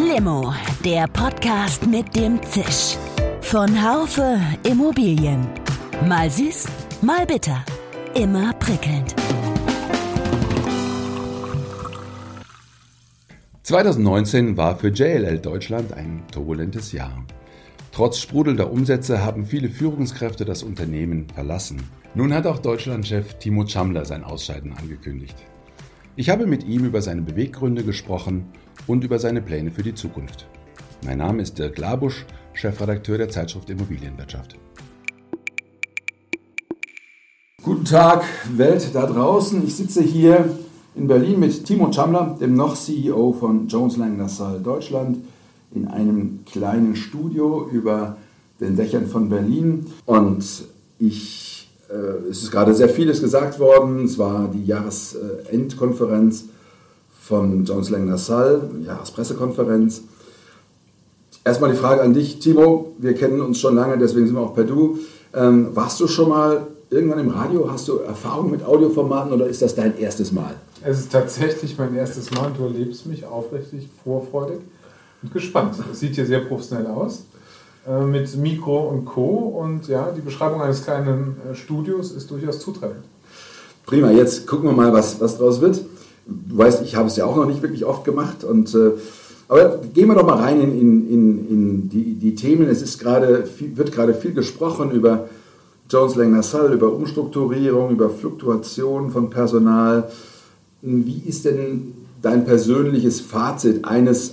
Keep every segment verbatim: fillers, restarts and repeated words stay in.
Limo, der Podcast mit dem Zisch. Von Haufe Immobilien. Mal süß, mal bitter. Immer prickelnd. zweitausendneunzehn war für J L L Deutschland ein turbulentes Jahr. Trotz sprudelnder Umsätze haben viele Führungskräfte das Unternehmen verlassen. Nun hat auch Deutschlandchef Timo Tschamler sein Ausscheiden angekündigt. Ich habe mit ihm über seine Beweggründe gesprochen und über seine Pläne für die Zukunft. Mein Name ist Dirk Labusch, Chefredakteur der Zeitschrift Immobilienwirtschaft. Guten Tag, Welt da draußen. Ich sitze hier in Berlin mit Timo Tschamler, dem noch C E O von Jones Lang LaSalle Deutschland, in einem kleinen Studio über den Dächern von Berlin. Und ich, äh, es ist gerade sehr vieles gesagt worden. Es war die Jahresendkonferenz von Jones Lang LaSalle, Jahrespressekonferenz. Erstmal die Frage an dich, Timo. Wir kennen uns schon lange, deswegen sind wir auch per Du. Ähm, warst du schon mal irgendwann im Radio? Hast du Erfahrung mit Audioformaten oder ist das dein erstes Mal? Es ist tatsächlich mein erstes Mal und du erlebst mich aufrichtig, vorfreudig und gespannt. Es sieht hier sehr professionell aus, äh, mit Mikro und Co. Und ja, die Beschreibung eines kleinen äh, Studios ist durchaus zutreffend. Prima, jetzt gucken wir mal, was, was draus wird. Du weißt, ich habe es ja auch noch nicht wirklich oft gemacht. Und, äh, aber gehen wir doch mal rein in, in, in, in die, die Themen. Es ist gerade, viel, wird gerade viel gesprochen über Jones Lang LaSalle, über Umstrukturierung, über Fluktuation von Personal. Wie ist denn dein persönliches Fazit eines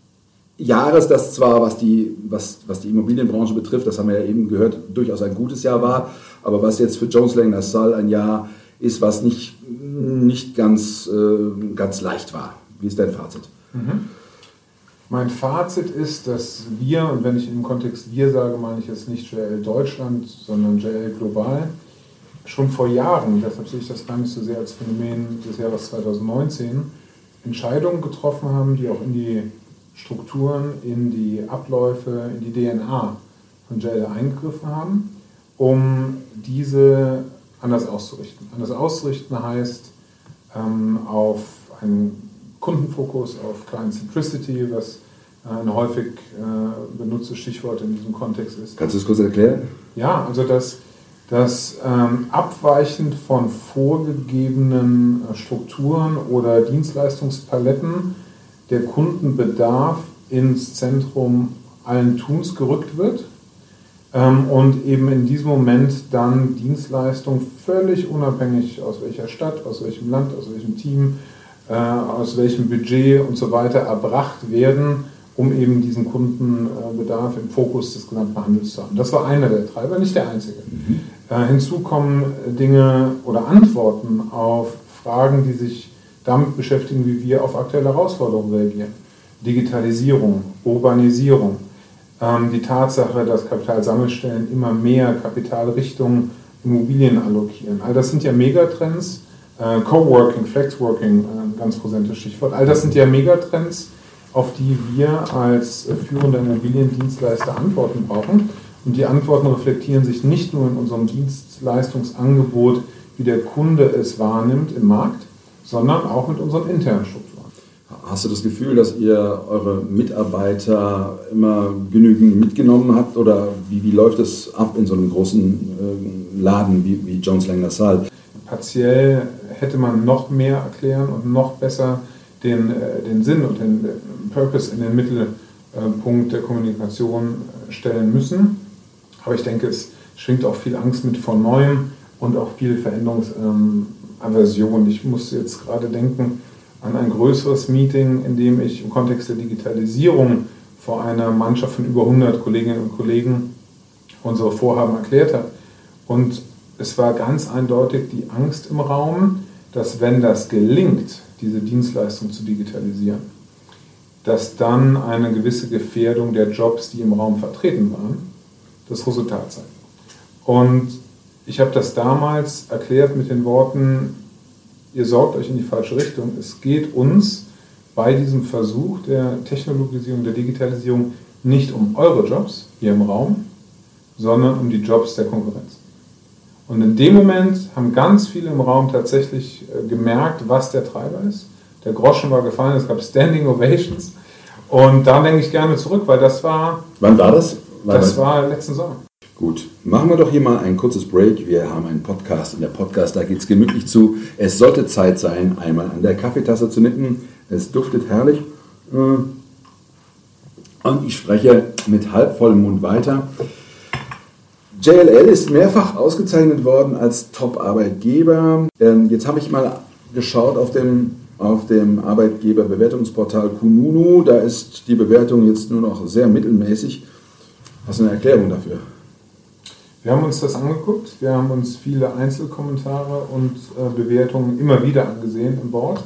Jahres, das zwar, was die, was, was die Immobilienbranche betrifft, das haben wir ja eben gehört, durchaus ein gutes Jahr war, aber was jetzt für Jones Lang LaSalle ein Jahr ist, was nicht, nicht ganz, äh, ganz leicht war. Wie ist dein Fazit? Mhm. Mein Fazit ist, dass wir, und wenn ich im Kontext wir sage, meine ich jetzt nicht J L L Deutschland, sondern J L L global, schon vor Jahren, deshalb sehe ich das gar nicht so sehr als Phänomen des Jahres zweitausendneunzehn, Entscheidungen getroffen haben, die auch in die Strukturen, in die Abläufe, in die D N A von J L L eingegriffen haben, um diese anders auszurichten. Anders auszurichten heißt ähm, auf einen Kundenfokus, auf Client Centricity, was ein häufig äh, benutztes Stichwort in diesem Kontext ist. Kannst du es kurz erklären? Ja, also dass dass ähm, abweichend von vorgegebenen äh, Strukturen oder Dienstleistungspaletten der Kundenbedarf ins Zentrum allen Tuns gerückt wird ähm, und eben in diesem Moment dann Dienstleistungen völlig unabhängig aus welcher Stadt, aus welchem Land, aus welchem Team, äh, aus welchem Budget und so weiter erbracht werden, um eben diesen Kundenbedarf im Fokus des gesamten Handels zu haben. Das war einer der Treiber, nicht der einzige. Mhm. Äh, hinzu kommen Dinge oder Antworten auf Fragen, die sich damit beschäftigen, wie wir auf aktuelle Herausforderungen reagieren. Digitalisierung, Urbanisierung, ähm, die Tatsache, dass Kapitalsammelstellen immer mehr Kapital Richtung Immobilien allokieren. All das sind ja Megatrends. Äh, Coworking, Flexworking, äh, ein ganz präsentes Stichwort. All das sind ja Megatrends, auf die wir als führende Immobiliendienstleister Antworten brauchen. Und die Antworten reflektieren sich nicht nur in unserem Dienstleistungsangebot, wie der Kunde es wahrnimmt im Markt, sondern auch mit unseren internen Strukturen. Hast du das Gefühl, dass ihr eure Mitarbeiter immer genügend mitgenommen habt? Oder wie, wie läuft es ab in so einem großen äh, Laden wie, wie Jones Lang LaSalle? Partiell hätte man noch mehr erklären und noch besser Den, den Sinn und den Purpose in den Mittelpunkt der Kommunikation stellen müssen. Aber ich denke, es schwingt auch viel Angst mit vor Neuem und auch viel Veränderungsaversion. Ich muss jetzt gerade denken an ein größeres Meeting, in dem ich im Kontext der Digitalisierung vor einer Mannschaft von über hundert Kolleginnen und Kollegen unsere Vorhaben erklärt habe. Und es war ganz eindeutig die Angst im Raum, dass wenn das gelingt, diese Dienstleistung zu digitalisieren, dass dann eine gewisse Gefährdung der Jobs, die im Raum vertreten waren, das Resultat sein. Und ich habe das damals erklärt mit den Worten, ihr sorgt euch in die falsche Richtung. Es geht uns bei diesem Versuch der Technologisierung, der Digitalisierung nicht um eure Jobs hier im Raum, sondern um die Jobs der Konkurrenz. Und in dem Moment haben ganz viele im Raum tatsächlich gemerkt, was der Treiber ist. Der Groschen war gefallen, es gab Standing Ovations Und da denke ich gerne zurück, weil das war... Wann war das? War das war letzten Sommer. Gut, machen wir doch hier mal ein kurzes Break. Wir haben einen Podcast und der Podcast, da geht es gemütlich zu. Es sollte Zeit sein, einmal an der Kaffeetasse zu nippen. Es duftet herrlich. Und ich spreche mit halbvollem Mund weiter. J L L ist mehrfach ausgezeichnet worden als Top-Arbeitgeber. Jetzt habe ich mal geschaut auf dem, auf dem Arbeitgeberbewertungsportal Kununu. Da ist die Bewertung jetzt nur noch sehr mittelmäßig. Hast du eine Erklärung dafür? Wir haben uns das angeguckt. Wir haben uns viele Einzelkommentare und äh, Bewertungen immer wieder angesehen im Board.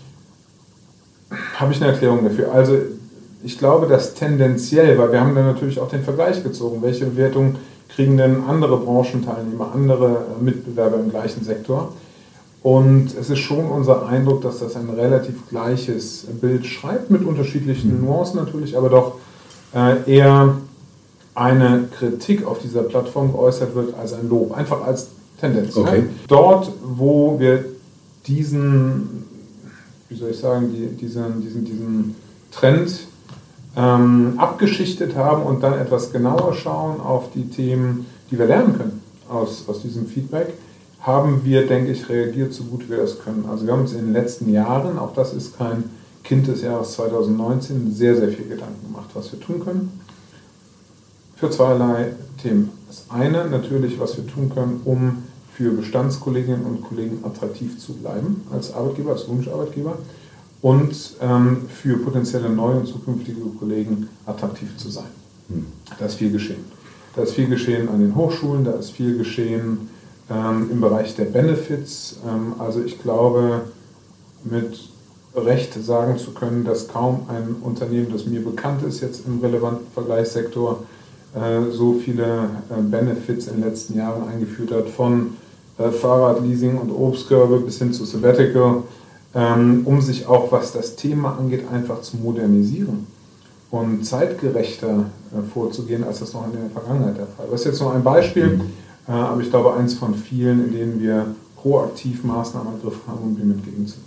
Habe ich eine Erklärung dafür? Also ich glaube, dass tendenziell, weil wir haben dann natürlich auch den Vergleich gezogen, welche Bewertungen kriegen denn andere Branchenteilnehmer, andere Mitbewerber im gleichen Sektor. Und es ist schon unser Eindruck, dass das ein relativ gleiches Bild schreibt, mit unterschiedlichen Nuancen natürlich, aber doch äh, eher eine Kritik auf dieser Plattform geäußert wird als ein Lob, einfach als Tendenz. Okay. Ne? Dort, wo wir diesen, wie soll ich sagen, die, diesen, diesen, diesen Trend ähm, abgeschichtet haben und dann etwas genauer schauen auf die Themen, die wir lernen können aus, aus diesem Feedback, haben wir, denke ich, reagiert, so gut wir das können. Also wir haben uns in den letzten Jahren, auch das ist kein Kind des Jahres zwanzig neunzehn, sehr, sehr viel Gedanken gemacht, was wir tun können. Für zweierlei Themen. Das eine natürlich, was wir tun können, um für Bestandskolleginnen und Kollegen attraktiv zu bleiben als Arbeitgeber, als Wunscharbeitgeber und ähm, für potenzielle neue und zukünftige Kollegen attraktiv zu sein. Hm. Da ist viel geschehen. Da ist viel geschehen an den Hochschulen, da ist viel geschehen ähm, im Bereich der Benefits. Ähm, also ich glaube, mit Recht sagen zu können, dass kaum ein Unternehmen, das mir bekannt ist, jetzt im relevanten Vergleichssektor, so viele Benefits in den letzten Jahren eingeführt hat, von Fahrradleasing und Obstkörbe bis hin zu Sabbatical, um sich auch, was das Thema angeht, einfach zu modernisieren und zeitgerechter vorzugehen, als das noch in der Vergangenheit der Fall war. Das ist jetzt nur ein Beispiel, aber ich glaube, eins von vielen, in denen wir proaktiv Maßnahmen ergriffen haben, um dem entgegenzuwirken.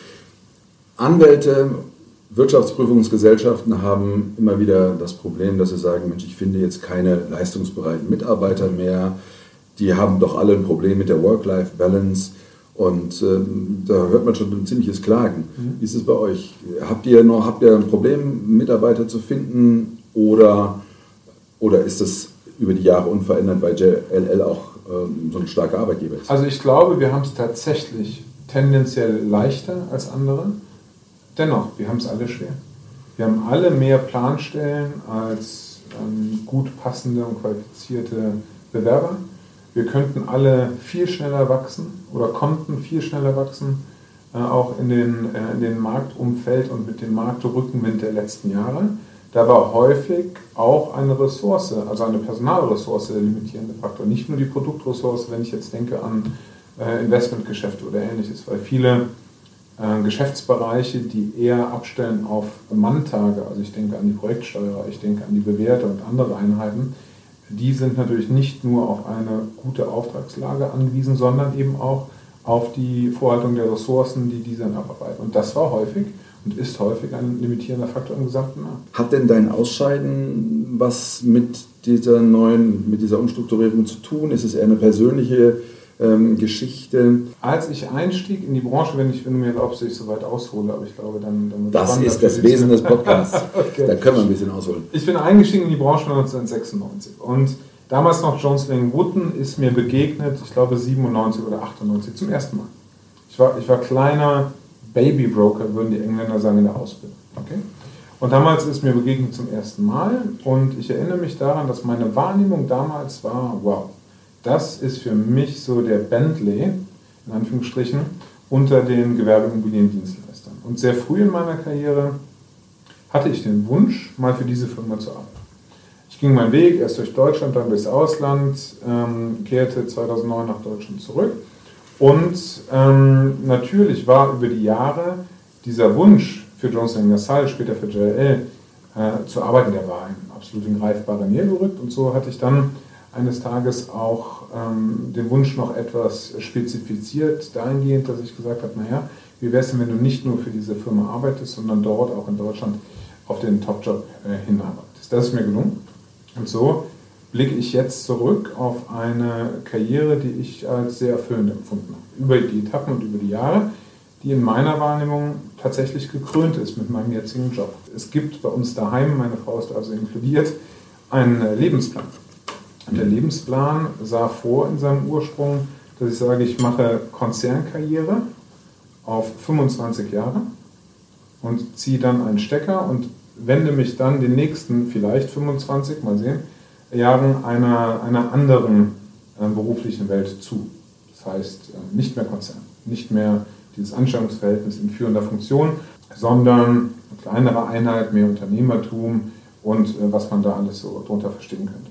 Anwälte, Wirtschaftsprüfungsgesellschaften haben immer wieder das Problem, dass sie sagen, Mensch, ich finde jetzt keine leistungsbereiten Mitarbeiter mehr, die haben doch alle ein Problem mit der Work-Life-Balance und ähm, da hört man schon ein ziemliches Klagen. Mhm. Wie ist es bei euch? Habt ihr noch habt ihr ein Problem, Mitarbeiter zu finden oder, oder ist das über die Jahre unverändert, weil J L L auch ähm, so ein starker Arbeitgeber ist? Also ich glaube, wir haben es tatsächlich tendenziell leichter als andere. Dennoch, wir haben es alle schwer. Wir haben alle mehr Planstellen als ähm, gut passende und qualifizierte Bewerber. Wir könnten alle viel schneller wachsen oder konnten viel schneller wachsen, äh, auch in den, äh, in den Marktumfeld und mit dem Marktrückenwind der letzten Jahre. Da war häufig auch eine Ressource, also eine Personalressource der limitierende Faktor. Nicht nur die Produktressource, wenn ich jetzt denke an äh, Investmentgeschäfte oder Ähnliches, weil viele Geschäftsbereiche, die eher abstellen auf Manntage, also ich denke an die Projektsteuer, ich denke an die Bewerter und andere Einheiten, die sind natürlich nicht nur auf eine gute Auftragslage angewiesen, sondern eben auch auf die Vorhaltung der Ressourcen, die diese dann abarbeiten. Und das war häufig und ist häufig ein limitierender Faktor im gesamten Markt. Hat denn dein Ausscheiden was mit dieser neuen, mit dieser Umstrukturierung zu tun? Ist es eher eine persönliche Ähm, Geschichte? Als ich einstieg in die Branche, wenn, ich, wenn du mir erlaubst, dass ich so weit aushole, aber ich glaube, dann... dann wird das ist das Wesen des Podcasts. Okay. Da können wir ein bisschen ausholen. Ich bin eingestiegen in die Branche neunzehnhundertsechsundneunzig und damals noch Jones Lang Wootton ist mir begegnet, ich glaube siebenundneunzig oder achtundneunzig, zum ersten Mal. Ich war, ich war kleiner Babybroker, würden die Engländer sagen, in der Ausbildung. Okay? Und damals ist mir begegnet zum ersten Mal und ich erinnere mich daran, dass meine Wahrnehmung damals war, wow, das ist für mich so der Bentley, in Anführungsstrichen, unter den Gewerbeimmobiliendienstleistern. Und sehr früh in meiner Karriere hatte ich den Wunsch, mal für diese Firma zu arbeiten. Ich ging meinen Weg erst durch Deutschland, dann durchs Ausland, ähm, kehrte zweitausendneun nach Deutschland zurück. Und ähm, natürlich war über die Jahre dieser Wunsch für Jones Lang LaSalle, später für J L L, äh, zu arbeiten, der war in absolut in greifbare Nähe gerückt. Und so hatte ich dann eines Tages auch ähm, den Wunsch noch etwas spezifiziert, dahingehend, dass ich gesagt habe, naja, wie wäre es denn, wenn du nicht nur für diese Firma arbeitest, sondern dort auch in Deutschland auf den Top-Job äh, hinarbeitest. Das ist mir gelungen. Und so blicke ich jetzt zurück auf eine Karriere, die ich als sehr erfüllend empfunden habe. Über die Etappen und über die Jahre, die in meiner Wahrnehmung tatsächlich gekrönt ist mit meinem jetzigen Job. Es gibt bei uns daheim, meine Frau ist also inkludiert, einen Lebensplan. Und der Lebensplan sah vor in seinem Ursprung, dass ich sage, ich mache Konzernkarriere auf fünfundzwanzig Jahre und ziehe dann einen Stecker und wende mich dann den nächsten, vielleicht fünfundzwanzig, mal sehen, Jahren einer, einer anderen äh, beruflichen Welt zu. Das heißt, äh, nicht mehr Konzern, nicht mehr dieses Anstellungsverhältnis in führender Funktion, sondern eine kleinere Einheit, mehr Unternehmertum und äh, was man da alles so drunter verstehen könnte.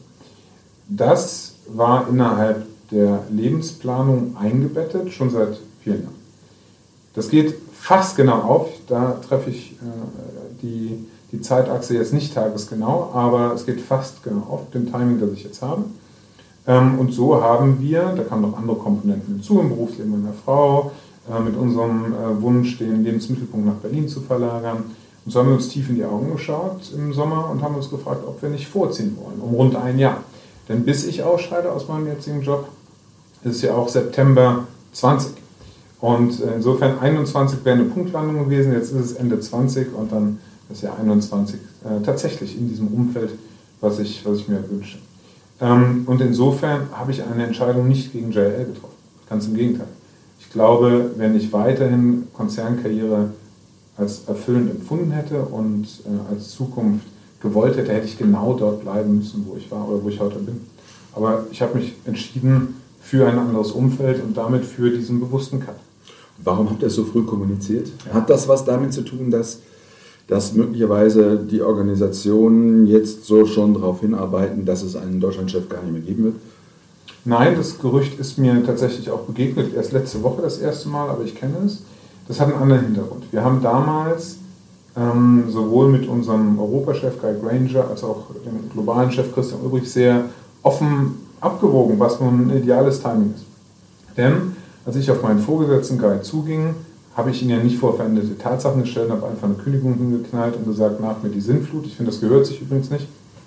Das war innerhalb der Lebensplanung eingebettet, schon seit vielen Jahren. Das geht fast genau auf, da treffe ich äh, die, die Zeitachse jetzt nicht tagesgenau, aber es geht fast genau auf dem Timing, das ich jetzt habe. Ähm, und so haben wir, da kamen noch andere Komponenten hinzu, im Berufsleben meiner Frau, äh, mit unserem äh, Wunsch, den Lebensmittelpunkt nach Berlin zu verlagern. Und so haben wir uns tief in die Augen geschaut im Sommer und haben uns gefragt, ob wir nicht vorziehen wollen, um rund ein Jahr. Denn bis ich ausscheide aus meinem jetzigen Job, ist es ja auch September zwanzig. Und insofern einundzwanzig wäre eine Punktlandung gewesen, jetzt ist es Ende zwanzig und dann ist ja einundzwanzig äh, tatsächlich in diesem Umfeld, was ich, was ich mir wünsche. Ähm, und insofern habe ich eine Entscheidung nicht gegen J L L getroffen. Ganz im Gegenteil. Ich glaube, wenn ich weiterhin Konzernkarriere als erfüllend empfunden hätte und äh, als Zukunft gewollt hätte, hätte ich genau dort bleiben müssen, wo ich war oder wo ich heute bin. Aber ich habe mich entschieden für ein anderes Umfeld und damit für diesen bewussten Cut. Warum habt ihr es so früh kommuniziert? Ja. Hat das was damit zu tun, dass, dass möglicherweise die Organisationen jetzt so schon darauf hinarbeiten, dass es einen Deutschlandchef gar nicht mehr geben wird? Nein, das Gerücht ist mir tatsächlich auch begegnet, erst letzte Woche das erste Mal, aber ich kenne es. Das hat einen anderen Hintergrund. Wir haben damals ähm, sowohl mit unserem Europachef Guy Granger als auch dem globalen Chef Christian Ulbrich sehr offen abgewogen, was nun ein ideales Timing ist. Denn als ich auf meinen Vorgesetzten Guy zuging, habe ich ihn ja nicht vor veränderte Tatsachen gestellt, habe einfach eine Kündigung hingeknallt und gesagt, nach mir die Sinnflut. Ich finde, das gehört sich übrigens nicht,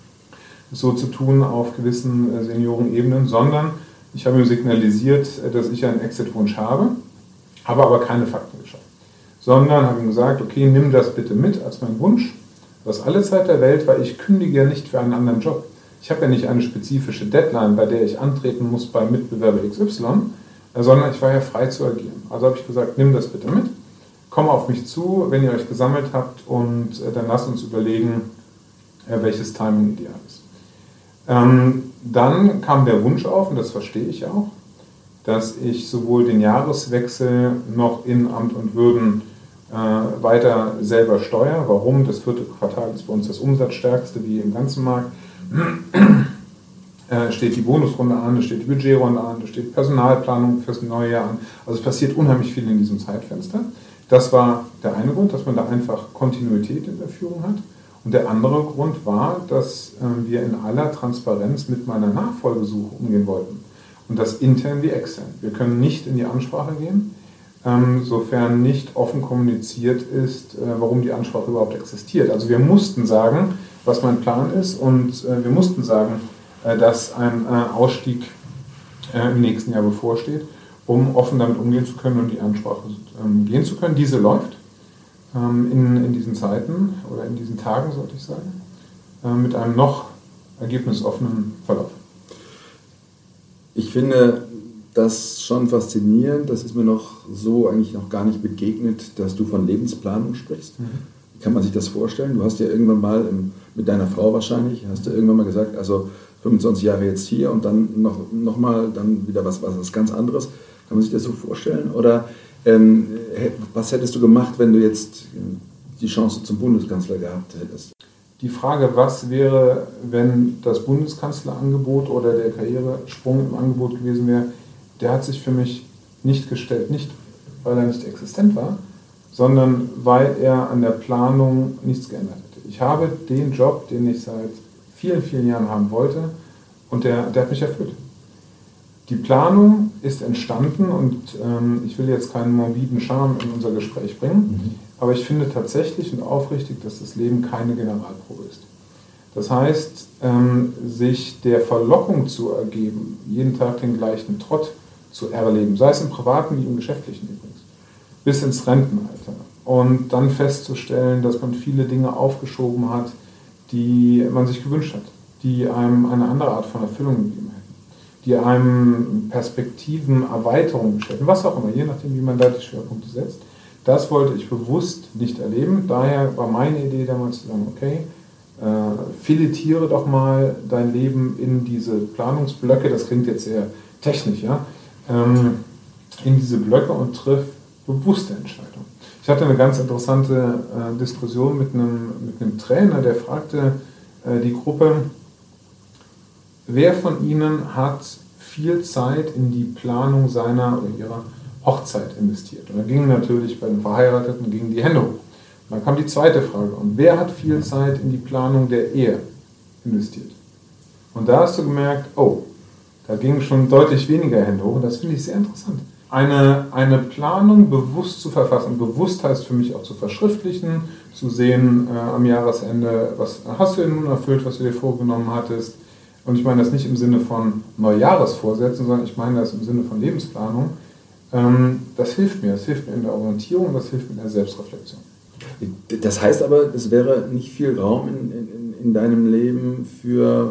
so zu tun auf gewissen Seniorenebenen, sondern ich habe ihm signalisiert, dass ich einen Exit-Wunsch habe, habe aber keine Fakten geschaffen. Sondern habe ihm gesagt, okay, nimm das bitte mit als mein Wunsch. Das alle Zeit der Welt, weil ich kündige ja nicht für einen anderen Job. Ich habe ja nicht eine spezifische Deadline, bei der ich antreten muss beim Mitbewerber X Y, sondern ich war ja frei zu agieren. Also habe ich gesagt, nimm das bitte mit, komm auf mich zu, wenn ihr euch gesammelt habt und dann lasst uns überlegen, welches Timing ideal ist. Ähm, dann kam der Wunsch auf, und das verstehe ich auch, dass ich sowohl den Jahreswechsel noch in Amt und Würden äh, weiter selber steuere. Warum? Das vierte Quartal ist bei uns das umsatzstärkste wie im ganzen Markt. äh, steht die Bonusrunde an, es steht die Budgetrunde an, es steht Personalplanung fürs neue Jahr an. Also es passiert unheimlich viel in diesem Zeitfenster. Das war der eine Grund, dass man da einfach Kontinuität in der Führung hat. Und der andere Grund war, dass äh, wir in aller Transparenz mit meiner Nachfolgesuche umgehen wollten. Und das intern wie extern. Wir können nicht in die Ansprache gehen, ähm, sofern nicht offen kommuniziert ist, äh, warum die Ansprache überhaupt existiert. Also wir mussten sagen, was mein Plan ist, und äh, wir mussten sagen, äh, dass ein äh, Ausstieg äh, im nächsten Jahr bevorsteht, um offen damit umgehen zu können und die Ansprache ähm, gehen zu können. Diese läuft ähm, in, in diesen Zeiten oder in diesen Tagen, sollte ich sagen, äh, mit einem noch ergebnisoffenen Verlauf. Ich finde das schon faszinierend. Das ist mir noch so eigentlich noch gar nicht begegnet, dass du von Lebensplanung sprichst. Mhm. Wie kann man sich das vorstellen? Du hast ja irgendwann mal im, mit deiner Frau wahrscheinlich, hast du irgendwann mal gesagt, also fünfundzwanzig Jahre jetzt hier und dann noch, noch mal dann wieder was, was ganz anderes. Kann man sich das so vorstellen? Oder ähm, was hättest du gemacht, wenn du jetzt die Chance zum Bundeskanzler gehabt hättest? Die Frage, was wäre, wenn das Bundeskanzlerangebot oder der Karrieresprung im Angebot gewesen wäre, der hat sich für mich nicht gestellt. Nicht, weil er nicht existent war, sondern weil er an der Planung nichts geändert hätte. Ich habe den Job, den ich seit vielen, vielen Jahren haben wollte, und der, der hat mich erfüllt. Die Planung ist entstanden und ähm, ich will jetzt keinen morbiden Charme in unser Gespräch bringen, mhm. aber ich finde tatsächlich und aufrichtig, dass das Leben keine Generalprobe ist. Das heißt, ähm, sich der Verlockung zu ergeben, jeden Tag den gleichen Trott zu erleben, sei es im privaten wie im geschäftlichen übrigens, bis ins Rentenalter. Und dann festzustellen, dass man viele Dinge aufgeschoben hat, die man sich gewünscht hat, die einem eine andere Art von Erfüllung gegeben hätten, die einem Perspektivenerweiterung beschäftigen, was auch immer, je nachdem, wie man da die Schwerpunkte setzt. Das wollte ich bewusst nicht erleben. Daher war meine Idee damals zu sagen, okay, äh, filetiere doch mal dein Leben in diese Planungsblöcke, das klingt jetzt sehr technisch, ja, ähm, in diese Blöcke und triff bewusste Entscheidungen. Ich hatte eine ganz interessante äh, Diskussion mit einem, mit einem Trainer, der fragte äh, die Gruppe, wer von Ihnen hat viel Zeit in die Planung seiner oder ihrer Hochzeit investiert? Und da gingen natürlich bei den Verheirateten gingen die Hände hoch. Und dann kam die zweite Frage, und wer hat viel Zeit in die Planung der Ehe investiert? Und da hast du gemerkt, oh, da gingen schon deutlich weniger Hände hoch und das finde ich sehr interessant. Eine, eine Planung bewusst zu verfassen. Bewusst heißt für mich auch zu verschriftlichen, zu sehen äh, am Jahresende, was hast du denn nun erfüllt, was du dir vorgenommen hattest. Und ich meine das nicht im Sinne von Neujahresvorsätzen, sondern ich meine das im Sinne von Lebensplanung. Ähm, das hilft mir. Das hilft mir in der Orientierung und das hilft mir in der Selbstreflexion. Das heißt aber, es wäre nicht viel Raum in, in, in deinem Leben für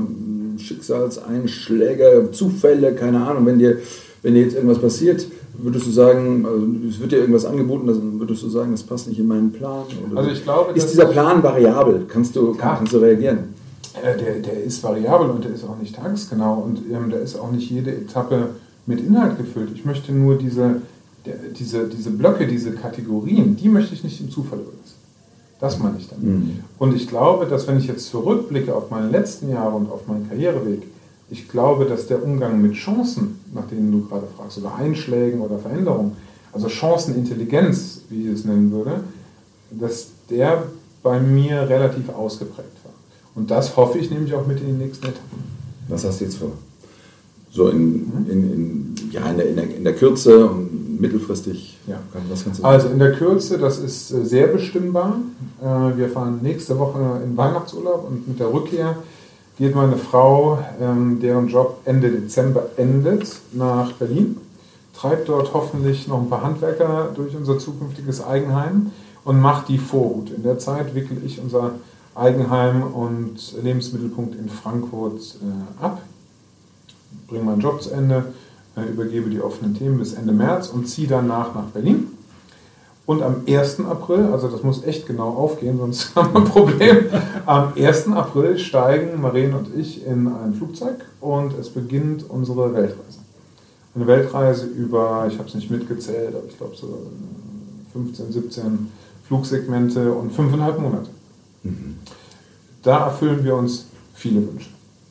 Schicksalseinschläge, Zufälle, keine Ahnung, wenn dir, wenn dir jetzt irgendwas passiert. Würdest du sagen, also es wird dir irgendwas angeboten, dann würdest du sagen, das passt nicht in meinen Plan? Oder also ich glaube, ist dieser Plan variabel? Kannst du, ja, kannst du reagieren? Der, der ist variabel und der ist auch nicht tagesgenau und ähm, der ist auch nicht jede Etappe mit Inhalt gefüllt. Ich möchte nur diese, der, diese, diese Blöcke, diese Kategorien, die möchte ich nicht dem Zufall überlassen. Das meine ich damit. Mhm. Und ich glaube, dass wenn ich jetzt zurückblicke auf meine letzten Jahre und auf meinen Karriereweg, ich glaube, dass der Umgang mit Chancen, nach denen du gerade fragst, oder Einschlägen oder Veränderungen, also Chancenintelligenz, wie ich es nennen würde, dass der bei mir relativ ausgeprägt war. Und das hoffe ich nämlich auch mit in den nächsten Etappen. Was hast du jetzt vor? So in, in, in, ja, in, der, in, der, in der Kürze und mittelfristig? Ja. Was kannst du also in der Kürze, das ist sehr bestimmbar. Wir fahren nächste Woche in Weihnachtsurlaub und mit der Rückkehr geht meine Frau, deren Job Ende Dezember endet, nach Berlin, treibt dort hoffentlich noch ein paar Handwerker durch unser zukünftiges Eigenheim und macht die Vorhut. In der Zeit wickle ich unser Eigenheim und Lebensmittelpunkt in Frankfurt äh, ab, bringe meinen Job zu Ende, äh, übergebe die offenen Themen bis Ende März und ziehe danach nach Berlin. Und am ersten April, also das muss echt genau aufgehen, sonst haben wir ein Problem, am ersten April steigen Maren und ich in ein Flugzeug und es beginnt unsere Weltreise. Eine Weltreise über, ich habe es nicht mitgezählt, aber ich glaube so fünfzehn, siebzehn Flugsegmente und fünfeinhalb Monate. Mhm. Da erfüllen wir uns viele Wünsche.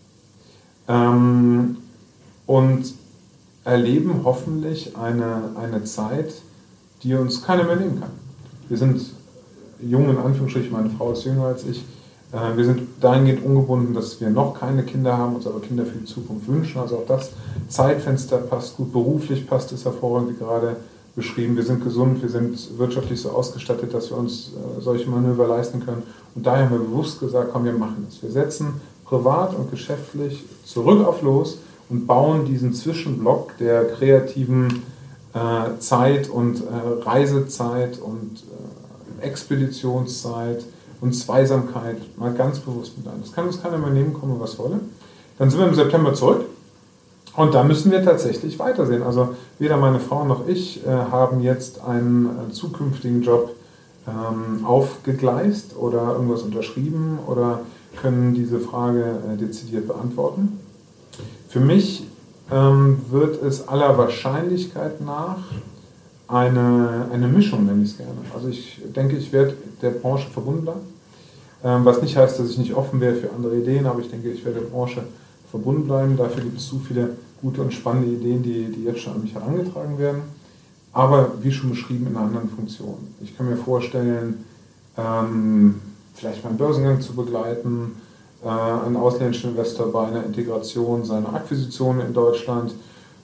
Ähm, und erleben hoffentlich eine, eine Zeit, die uns keiner mehr nehmen kann. Wir sind jung, in Anführungsstrichen, meine Frau ist jünger als ich. Äh, wir sind dahingehend ungebunden, dass wir noch keine Kinder haben, uns aber Kinder für die Zukunft wünschen. Also auch das Zeitfenster passt gut, beruflich passt es hervorragend, wie gerade beschrieben. Wir sind gesund, wir sind wirtschaftlich so ausgestattet, dass wir uns äh, solche Manöver leisten können. Und daher haben wir bewusst gesagt, komm, wir machen das. Wir setzen privat und geschäftlich zurück auf los und bauen diesen Zwischenblock der kreativen äh, Zeit und äh, Reisezeit und äh, Expeditionszeit und Zweisamkeit mal ganz bewusst mit ein. Das kann uns keiner mehr nehmen, komme was wolle. Dann sind wir im September zurück. Und da müssen wir tatsächlich weitersehen. Also weder meine Frau noch ich äh, haben jetzt einen äh, zukünftigen Job ähm, aufgegleist oder irgendwas unterschrieben oder können diese Frage äh, dezidiert beantworten. Für mich ähm, wird es aller Wahrscheinlichkeit nach eine, eine Mischung, nenne ich es gerne. Also ich denke, ich werde der Branche verbunden bleiben, ähm, was nicht heißt, dass ich nicht offen wäre für andere Ideen, aber ich denke, ich werde der Branche verbunden bleiben. Dafür gibt es zu viele gute und spannende Ideen, die, die jetzt schon an mich herangetragen werden. Aber wie schon beschrieben, in einer anderen Funktion. Ich kann mir vorstellen, ähm, vielleicht meinen Börsengang zu begleiten, äh, einen ausländischen Investor bei einer Integration seiner Akquisitionen in Deutschland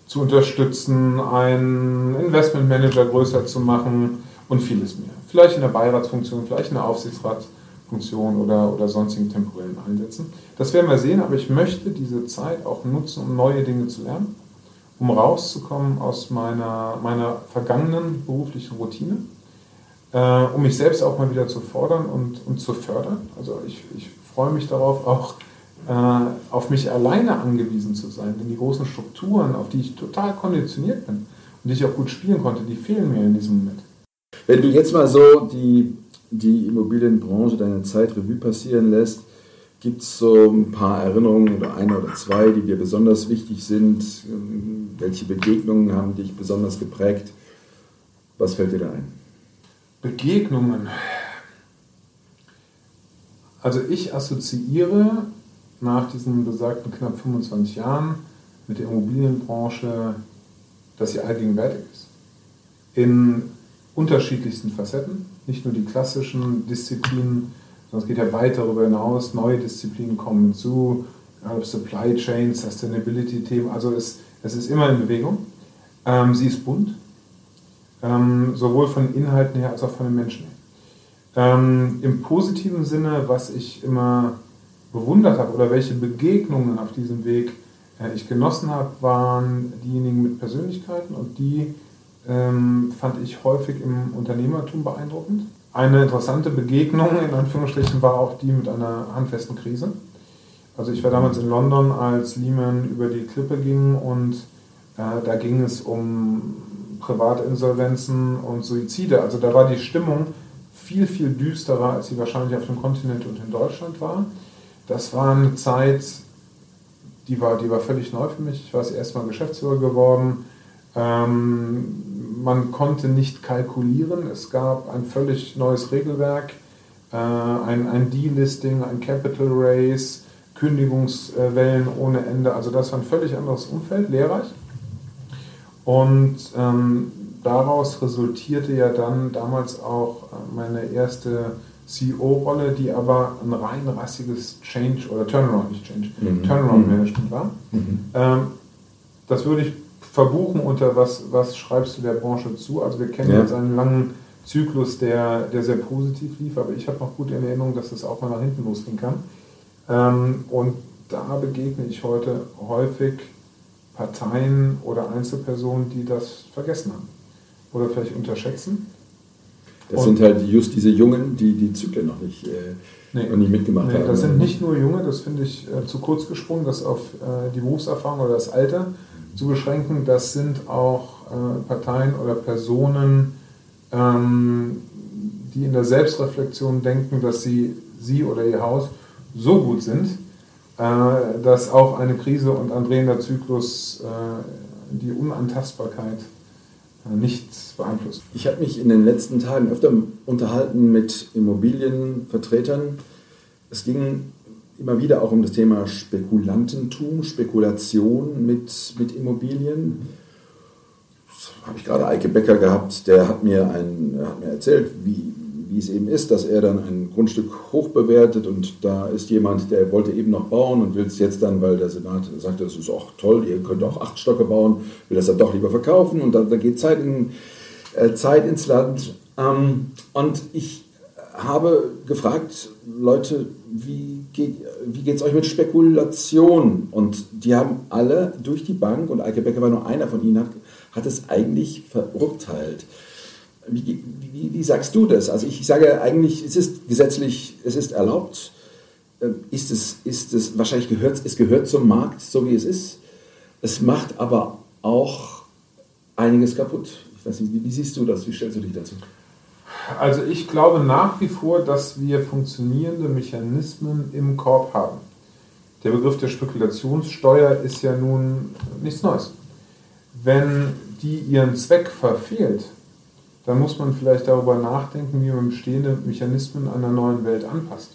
zu unterstützen, einen Investmentmanager größer zu machen und vieles mehr. Vielleicht in der Beiratsfunktion, vielleicht in der Aufsichtsratsfunktion oder, oder sonstigen temporären Einsätzen. Das werden wir sehen, aber ich möchte diese Zeit auch nutzen, um neue Dinge zu lernen, um rauszukommen aus meiner, meiner vergangenen beruflichen Routine, äh, um mich selbst auch mal wieder zu fordern und, und zu fördern. Also ich, ich freue mich darauf, auch äh, auf mich alleine angewiesen zu sein, denn die großen Strukturen, auf die ich total konditioniert bin und die ich auch gut spielen konnte, die fehlen mir in diesem Moment. Wenn du jetzt mal so die, die Immobilienbranche, deine Zeit Revue passieren lässt, gibt es so ein paar Erinnerungen oder eine oder zwei, die dir besonders wichtig sind? Welche Begegnungen haben dich besonders geprägt? Was fällt dir da ein? Begegnungen. Also ich assoziiere nach diesen besagten knapp fünfundzwanzig Jahren mit der Immobilienbranche, dass sie allgegenwärtig ist. In unterschiedlichsten Facetten, nicht nur die klassischen Disziplinen, sondern es geht ja weit darüber hinaus, neue Disziplinen kommen hinzu, Supply Chain, Sustainability-Themen, also es, es ist immer in Bewegung. Ähm, sie ist bunt, ähm, sowohl von Inhalten her als auch von den Menschen her. Ähm, im positiven Sinne, was ich immer bewundert habe oder welche Begegnungen auf diesem Weg äh, ich genossen habe, waren diejenigen mit Persönlichkeiten und die ähm, fand ich häufig im Unternehmertum beeindruckend. Eine interessante Begegnung, in Anführungsstrichen, war auch die mit einer handfesten Krise. Also ich war damals in London, als Lehman über die Klippe ging und äh, da ging es um Privatinsolvenzen und Suizide. Also da war die Stimmung viel, viel düsterer, als sie wahrscheinlich auf dem Kontinent und in Deutschland war. Das war eine Zeit, die war, die war völlig neu für mich. Ich war das erste Mal Geschäftsführer geworden. Ähm, man konnte nicht kalkulieren. Es gab ein völlig neues Regelwerk, äh, ein, ein Delisting, ein Capital Raise, Kündigungswellen ohne Ende. Also das war ein völlig anderes Umfeld, lehrreich. Und ähm, daraus resultierte ja dann damals auch meine erste C E O-Rolle, die aber ein rein rassiges Change oder Turnaround, nicht Change, mhm. Turnaround-Management war. Mhm. Ähm, das würde ich verbuchen unter was, was schreibst du der Branche zu. Also wir kennen ja. jetzt einen langen Zyklus, der, der sehr positiv lief, aber ich habe noch gut in Erinnerung, dass es auch mal nach hinten losgehen kann. Ähm, und da begegne ich heute häufig Parteien oder Einzelpersonen, die das vergessen haben oder vielleicht unterschätzen. Das und sind halt just diese Jungen, die die Zyklen noch nicht, äh, nee, noch nicht mitgemacht nee, haben. Das sind nicht nur Junge, das finde ich äh, zu kurz gesprungen, das auf äh, die Berufserfahrung oder das Alter zu beschränken. Das sind auch äh, Parteien oder Personen, ähm, die in der Selbstreflexion denken, dass sie, sie oder ihr Haus so gut sind, äh, dass auch eine Krise und ein drehender Zyklus äh, die Unantastbarkeit äh, nicht beeinflusst. Ich habe mich in den letzten Tagen öfter unterhalten mit Immobilienvertretern. Es ging immer wieder auch um das Thema Spekulantentum, Spekulation mit, mit Immobilien. Das habe ich gerade Eike Becker gehabt, der hat mir, ein, hat mir erzählt, wie, wie es eben ist, dass er dann ein Grundstück hoch bewertet und da ist jemand, der wollte eben noch bauen und will es jetzt dann, weil der Senat sagte, das ist auch toll, ihr könnt auch acht Stocke bauen, will das dann doch lieber verkaufen und dann, dann geht Zeit, in, äh, Zeit ins Land. Ähm, und ich habe gefragt, Leute, wie geht wie geht's euch mit Spekulation? Und die haben alle durch die Bank, und Eike Becker war nur einer von ihnen, hat, hat es eigentlich verurteilt. Wie, wie, wie sagst du das? Also ich sage eigentlich, es ist gesetzlich, es ist erlaubt, ist es, ist es wahrscheinlich gehört, es gehört zum Markt, so wie es ist. Es macht aber auch einiges kaputt. Ich weiß nicht, wie, wie siehst du das? Wie stellst du dich dazu? Also ich glaube nach wie vor, dass wir funktionierende Mechanismen im Korb haben. Der Begriff der Spekulationssteuer ist ja nun nichts Neues. Wenn die ihren Zweck verfehlt, dann muss man vielleicht darüber nachdenken, wie man bestehende Mechanismen einer neuen Welt anpasst.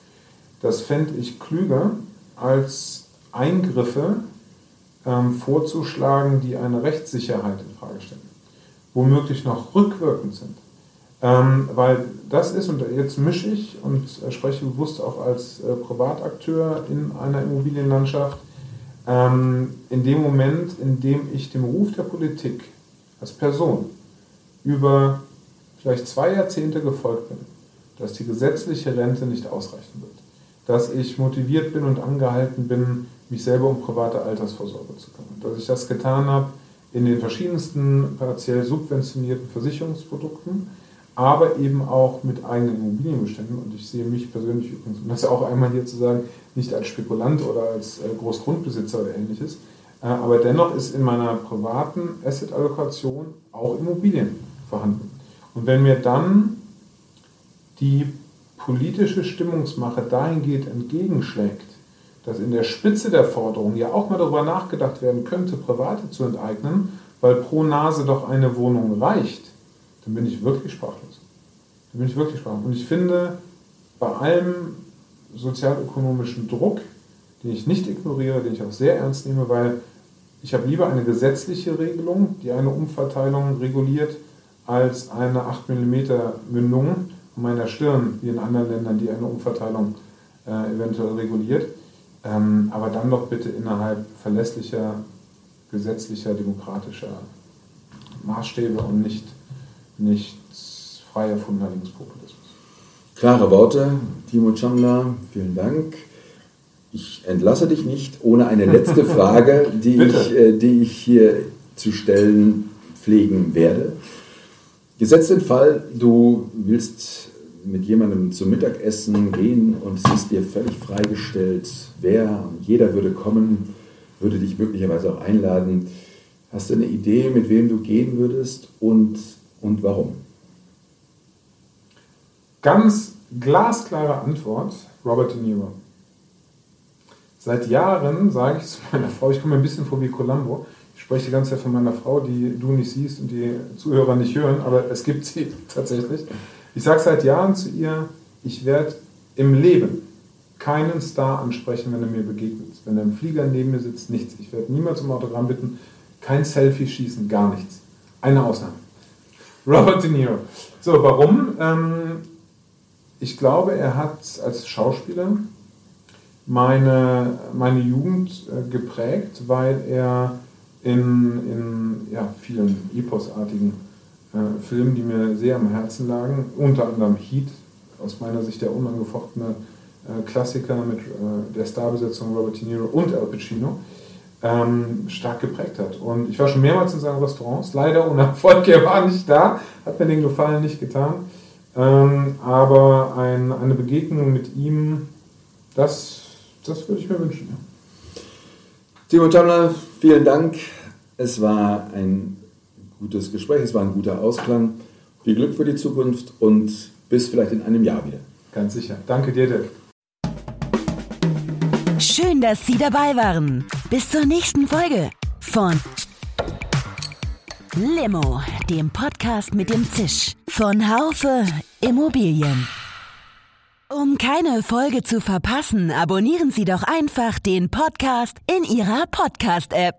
Das fände ich klüger, als Eingriffe ähm, vorzuschlagen, die eine Rechtssicherheit in Frage stellen, womöglich noch rückwirkend sind. Ähm, weil das ist, und jetzt mische ich und äh, spreche bewusst auch als äh, Privatakteur in einer Immobilienlandschaft, ähm, in dem Moment, in dem ich dem Ruf der Politik als Person über vielleicht zwei Jahrzehnte gefolgt bin, dass die gesetzliche Rente nicht ausreichen wird, dass ich motiviert bin und angehalten bin, mich selber um private Altersvorsorge zu kümmern, dass ich das getan habe in den verschiedensten partiell subventionierten Versicherungsprodukten, aber eben auch mit eigenen Immobilienbeständen. Und ich sehe mich persönlich übrigens, um das auch einmal hier zu sagen, nicht als Spekulant oder als Großgrundbesitzer oder ähnliches, aber dennoch ist in meiner privaten Asset-Allokation auch Immobilien vorhanden. Und wenn mir dann die politische Stimmungsmache dahingehend entgegenschlägt, dass in der Spitze der Forderung ja auch mal darüber nachgedacht werden könnte, Private zu enteignen, weil pro Nase doch eine Wohnung reicht, dann bin ich wirklich sprachlos. Dann bin ich wirklich sprachlos. Und ich finde, bei allem sozialökonomischen Druck, den ich nicht ignoriere, den ich auch sehr ernst nehme, weil ich habe lieber eine gesetzliche Regelung, die eine Umverteilung reguliert, als eine acht Millimeter Mündung an meiner Stirn, wie in anderen Ländern, die eine Umverteilung äh, eventuell reguliert. Ähm, aber dann doch bitte innerhalb verlässlicher, gesetzlicher, demokratischer Maßstäbe und nicht, nicht frei erfundener Linkspopulismus. Klare Worte, Timo Tschamler, vielen Dank. Ich entlasse dich nicht ohne eine letzte Frage, die, ich, äh, die ich hier zu stellen pflegen werde. Gesetzt den Fall, du willst mit jemandem zum Mittagessen gehen und es ist dir völlig freigestellt, wer, jeder würde kommen, würde dich möglicherweise auch einladen. Hast du eine Idee, mit wem du gehen würdest und, und warum? Ganz glasklare Antwort, Robert De Niro. Seit Jahren sage ich zu meiner Frau, ich komme mir ein bisschen vor wie Columbo, ich spreche die ganze Zeit von meiner Frau, die du nicht siehst und die Zuhörer nicht hören, aber es gibt sie tatsächlich. Ich sage seit Jahren zu ihr, ich werde im Leben keinen Star ansprechen, wenn er mir begegnet. Wenn er im Flieger neben mir sitzt, nichts. Ich werde niemals um Autogramm bitten, kein Selfie schießen, gar nichts. Eine Ausnahme. Robert De Niro. So, warum? Ähm, ich glaube, er hat als Schauspieler meine, meine Jugend äh, geprägt, weil er in, in ja, vielen eposartigen äh, Filmen, die mir sehr am Herzen lagen, unter anderem Heat, aus meiner Sicht der unangefochtene äh, Klassiker mit äh, der Starbesetzung Robert De Niro und Al Pacino, ähm, stark geprägt hat. Und ich war schon mehrmals in seinen Restaurants, leider ohne Erfolg, er war nicht da, hat mir den Gefallen nicht getan. Ähm, aber ein, eine Begegnung mit ihm, das, das würde ich mir wünschen. Ja. Timo Tschamler, vielen Dank. Es war ein gutes Gespräch, es war ein guter Ausklang. Viel Glück für die Zukunft und bis vielleicht in einem Jahr wieder. Ganz sicher. Danke dir, Dirk. Schön, dass Sie dabei waren. Bis zur nächsten Folge von Limo, dem Podcast mit dem Zisch von Haufe Immobilien. Um keine Folge zu verpassen, abonnieren Sie doch einfach den Podcast in Ihrer Podcast-App.